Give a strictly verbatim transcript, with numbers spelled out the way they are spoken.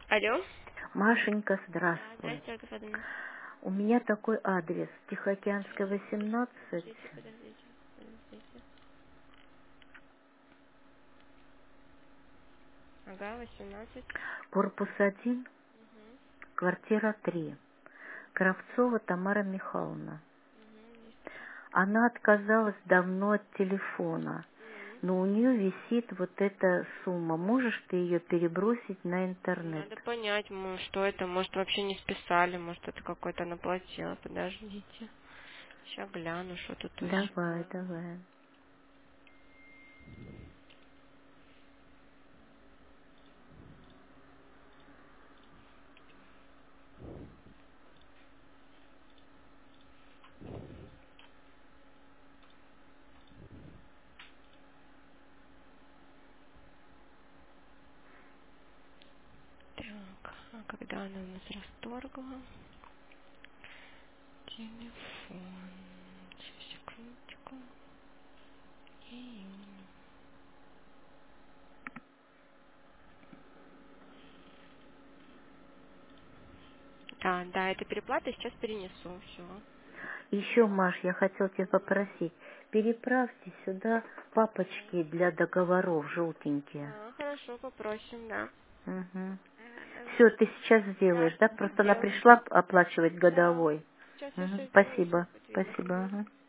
Алло. Машенька, Да, здравствуй. здравствуйте, Ольга Федоровна. У меня такой адрес. Сейчас, Тихоокеанская, секундочку, восемнадцать, подождите, подождите, подождите. Ага, восемнадцать. корпус один, Угу, квартира три. Кравцова Тамара Михайловна. угу, есть такое. Она отказалась давно от телефона, М. но у нее висит вот эта сумма. Можешь ты ее перебросить на интернет? Надо понять, м, что это, может вообще не списали, может это какой-то наплатила, подождите. Сейчас гляну, что тут Давай, вообще. давай. Так, а когда она у нас расторгла? Телефон. Сейчас, секундочку. Июнь. Да, да, это переплата, сейчас перенесу, все. Еще, Маш, я хотела тебя попросить, переправьте сюда папочки для договоров желтенькие. А, хорошо, попросим, да. Угу. Мгм. Все, ты сейчас Да, сделаешь, да? сейчас Просто она сделаю. пришла оплачивать Да. годовой. Сейчас я Мгм. все сделаю, сейчас Спасибо. хоть видно. Спасибо. Мгм.